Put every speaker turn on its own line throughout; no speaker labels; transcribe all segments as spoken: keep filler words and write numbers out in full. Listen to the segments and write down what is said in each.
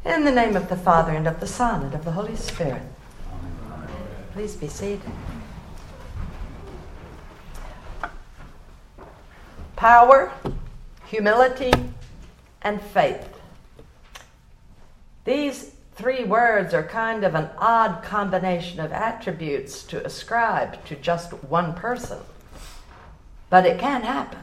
In the name of the Father, and of the Son, and of the Holy Spirit. Please be seated. Power, humility, and faith. These three words are kind of an odd combination of attributes to ascribe to just one person. But it can happen.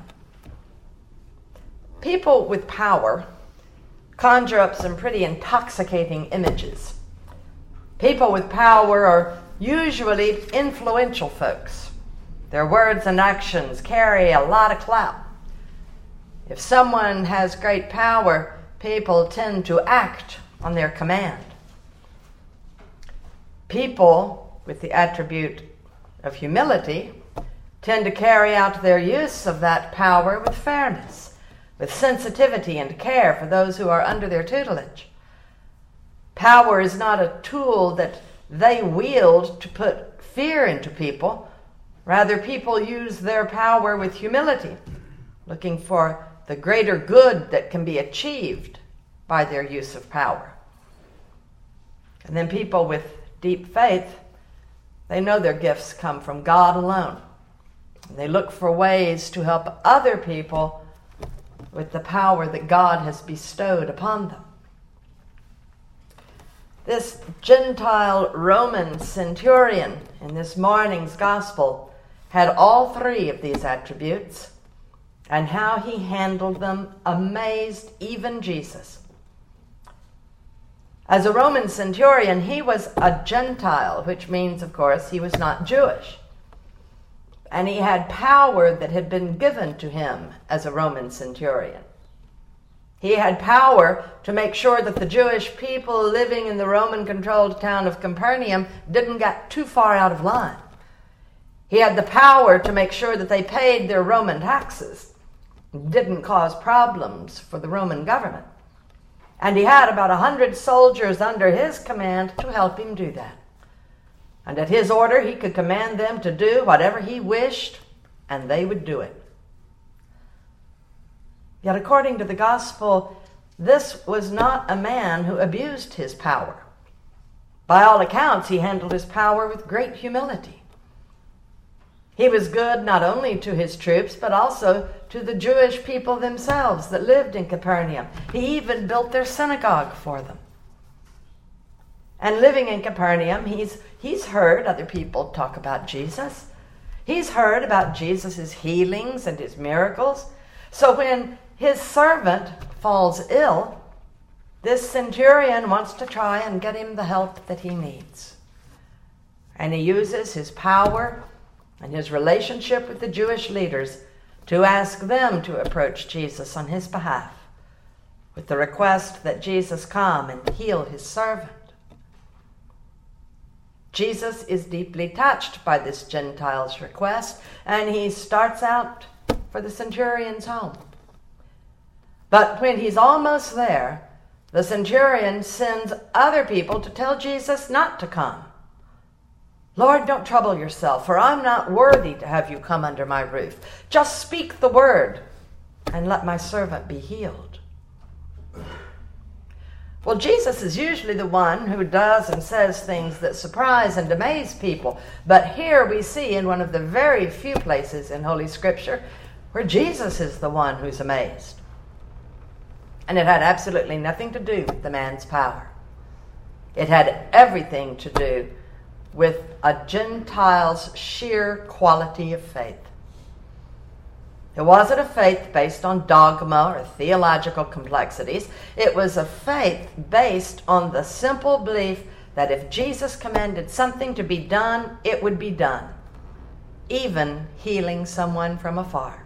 People with power conjure up some pretty intoxicating images. People with power are usually influential folks. Their words and actions carry a lot of clout. If someone has great power, people tend to act on their command. People with the attribute of humility tend to carry out their use of that power with fairness, with sensitivity and care for those who are under their tutelage. Power is not a tool that they wield to put fear into people. Rather, people use their power with humility, looking for the greater good that can be achieved by their use of power. And then people with deep faith, they know their gifts come from God alone. And they look for ways to help other people with the power that God has bestowed upon them. This Gentile Roman centurion in this morning's gospel had all three of these attributes, and how he handled them amazed even Jesus. As a Roman centurion, he was a Gentile, which means, of course, he was not Jewish. And he had power that had been given to him as a Roman centurion. He had power to make sure that the Jewish people living in the Roman-controlled town of Capernaum didn't get too far out of line. He had the power to make sure that they paid their Roman taxes, didn't cause problems for the Roman government. And he had about a hundred soldiers under his command to help him do that. And at his order, he could command them to do whatever he wished, and they would do it. Yet according to the gospel, this was not a man who abused his power. By all accounts, he handled his power with great humility. He was good not only to his troops, but also to the Jewish people themselves that lived in Capernaum. He even built their synagogue for them. And living in Capernaum, he's, he's heard other people talk about Jesus. He's heard about Jesus' healings and his miracles. So when his servant falls ill, this centurion wants to try and get him the help that he needs. And he uses his power and his relationship with the Jewish leaders to ask them to approach Jesus on his behalf with the request that Jesus come and heal his servant. Jesus is deeply touched by this Gentile's request, and he starts out for the centurion's home. But when he's almost there, the centurion sends other people to tell Jesus not to come. Lord, don't trouble yourself, for I'm not worthy to have you come under my roof. Just speak the word, and let my servant be healed. Well, Jesus is usually the one who does and says things that surprise and amaze people. But here we see in one of the very few places in Holy Scripture where Jesus is the one who's amazed. And it had absolutely nothing to do with the man's power. It had everything to do with a Gentile's sheer quality of faith. It wasn't a faith based on dogma or theological complexities. It was a faith based on the simple belief that if Jesus commanded something to be done, it would be done, even healing someone from afar.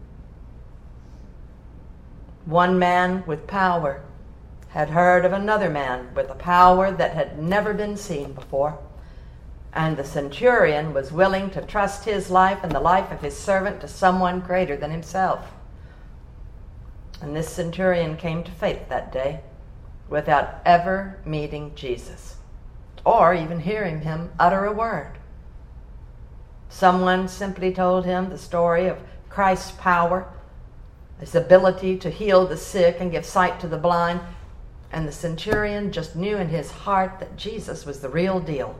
One man with power had heard of another man with a power that had never been seen before. And the centurion was willing to trust his life and the life of his servant to someone greater than himself. And this centurion came to faith that day without ever meeting Jesus or even hearing him utter a word. Someone simply told him the story of Christ's power, his ability to heal the sick and give sight to the blind, And the centurion just knew in his heart that Jesus was the real deal.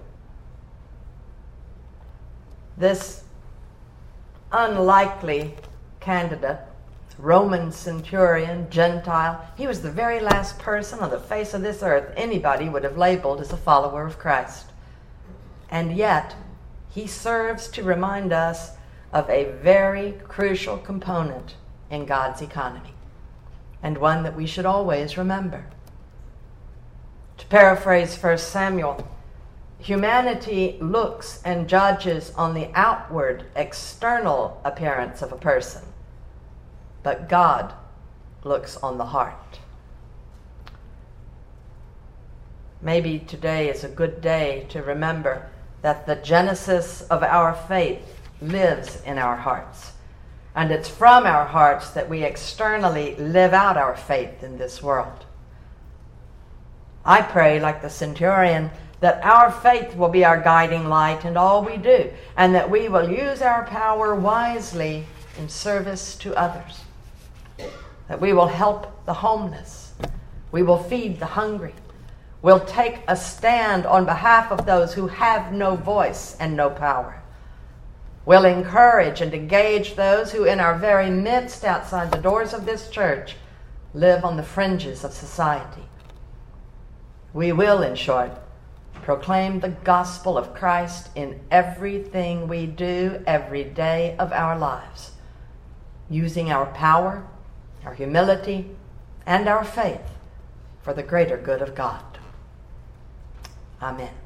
This unlikely candidate, Roman centurion, Gentile, he was the very last person on the face of this earth anybody would have labeled as a follower of Christ. And yet, he serves to remind us of a very crucial component in God's economy, and one that we should always remember. To paraphrase First Samuel, humanity looks and judges on the outward, external appearance of a person, but God looks on the heart. Maybe today is a good day to remember that the genesis of our faith lives in our hearts, and it's from our hearts that we externally live out our faith in this world. I pray, like the centurion, that our faith will be our guiding light in all we do, and that we will use our power wisely in service to others. That we will help the homeless. We will feed the hungry. We'll take a stand on behalf of those who have no voice and no power. We'll encourage and engage those who in our very midst, outside the doors of this church, live on the fringes of society. We will, in short, proclaim the gospel of Christ in everything we do every day of our lives, using our power, our humility, and our faith for the greater good of God. Amen.